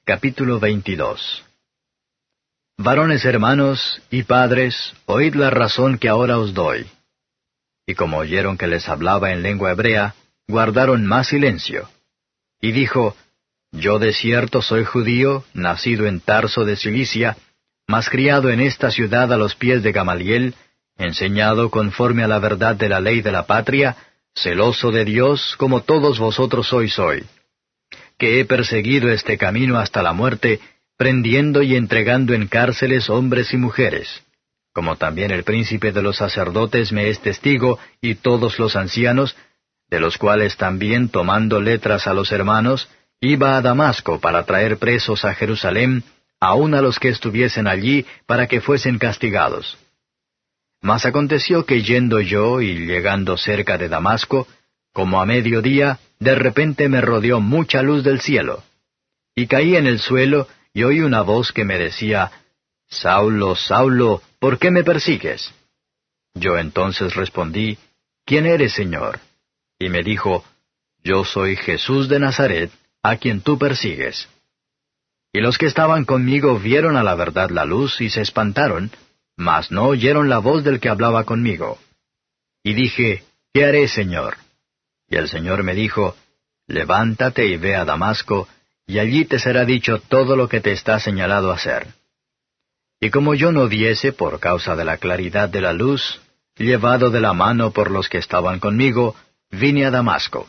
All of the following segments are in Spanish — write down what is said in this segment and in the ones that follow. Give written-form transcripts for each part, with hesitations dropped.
Capítulo 22. Varones hermanos y padres, oíd la razón que ahora os doy. Y como oyeron que les hablaba en lengua hebrea, guardaron más silencio. Y dijo, Yo de cierto soy judío, nacido en Tarso de Cilicia, mas criado en esta ciudad a los pies de Gamaliel, enseñado conforme a la verdad de la ley de la patria, celoso de Dios, como todos vosotros sois hoy. Que he perseguido este camino hasta la muerte, prendiendo y entregando en cárceles hombres y mujeres. Como también el príncipe de los sacerdotes me es testigo, y todos los ancianos, de los cuales también tomando letras a los hermanos, iba a Damasco para traer presos a Jerusalén, aun a los que estuviesen allí, para que fuesen castigados. Mas aconteció que yendo yo y llegando cerca de Damasco, como a mediodía, de repente me rodeó mucha luz del cielo. Y caí en el suelo, y oí una voz que me decía, Saulo, Saulo, ¿por qué me persigues? Yo entonces respondí, ¿Quién eres, Señor? Y me dijo, Yo soy Jesús de Nazaret, a quien tú persigues. Y los que estaban conmigo vieron a la verdad la luz y se espantaron, mas no oyeron la voz del que hablaba conmigo. Y dije, ¿qué haré, Señor? Y el Señor me dijo, Levántate y ve a Damasco, y allí te será dicho todo lo que te está señalado hacer. Y como yo no viese por causa de la claridad de la luz, llevado de la mano por los que estaban conmigo, vine a Damasco.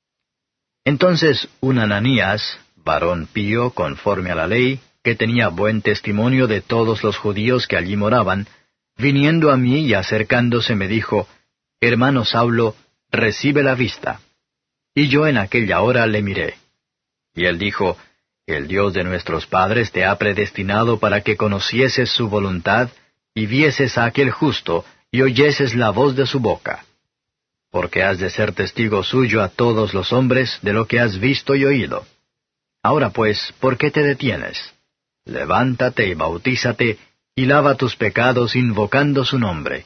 Entonces un Ananías, varón pío conforme a la ley, que tenía buen testimonio de todos los judíos que allí moraban, viniendo a mí y acercándose me dijo, Hermano Saulo, recibe la vista. Y yo en aquella hora le miré. Y él dijo, El Dios de nuestros padres te ha predestinado para que conocieses su voluntad, y vieses a aquel justo, y oyeses la voz de su boca. Porque has de ser testigo suyo a todos los hombres de lo que has visto y oído. Ahora pues, ¿por qué te detienes? Levántate y bautízate, y lava tus pecados invocando su nombre.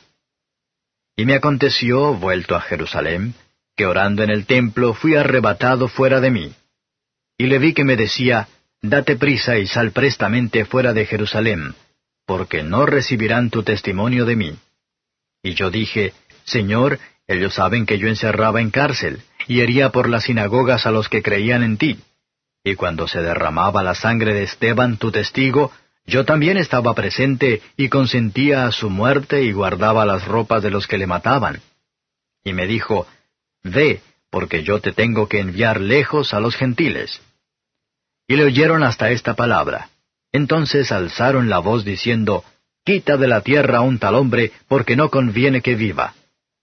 Y me aconteció, vuelto a Jerusalén, que orando en el templo fui arrebatado fuera de mí. Y le vi que me decía, Date prisa y sal prestamente fuera de Jerusalén, porque no recibirán tu testimonio de mí. Y yo dije, Señor, ellos saben que yo encerraba en cárcel, y hería por las sinagogas a los que creían en ti. Y cuando se derramaba la sangre de Esteban, tu testigo, yo también estaba presente, y consentía a su muerte, y guardaba las ropas de los que le mataban. Y me dijo, Ve, porque yo te tengo que enviar lejos a los gentiles. Y le oyeron hasta esta palabra. Entonces alzaron la voz diciendo, Quita de la tierra a un tal hombre, porque no conviene que viva.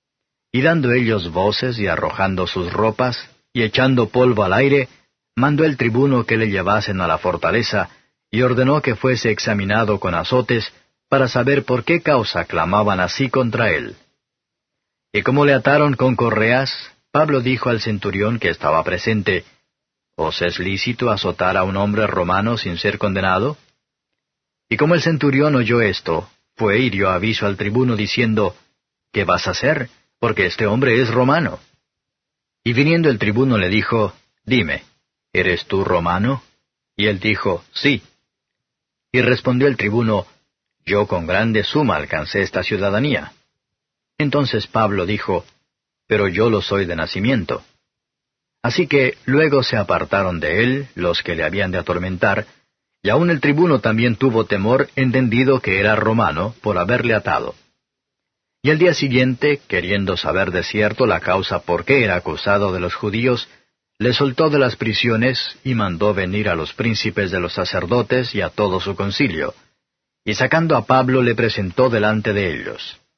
Y dando ellos voces y arrojando sus ropas, y echando polvo al aire, mandó el tribuno que le llevasen a la fortaleza, y ordenó que fuese examinado con azotes, para saber por qué causa clamaban así contra él. Y como le ataron con correas, Pablo dijo al centurión que estaba presente, ¿Os es lícito azotar a un hombre romano sin ser condenado? Y como el centurión oyó esto, fue y dio aviso al tribuno diciendo, ¿Qué vas a hacer? Porque este hombre es romano. Y viniendo el tribuno le dijo, Dime, ¿eres tú romano? Y él dijo, Sí. Y respondió el tribuno, Yo con grande suma alcancé esta ciudadanía. Entonces Pablo dijo, Pero yo lo soy de nacimiento. Así que luego se apartaron de él los que le habían de atormentar, y aun el tribuno también tuvo temor, entendido que era romano, por haberle atado. Y al día siguiente, queriendo saber de cierto la causa por qué era acusado de los judíos, le soltó de las prisiones, y mandó venir a los príncipes de los sacerdotes y a todo su concilio, y sacando a Pablo le presentó delante de ellos.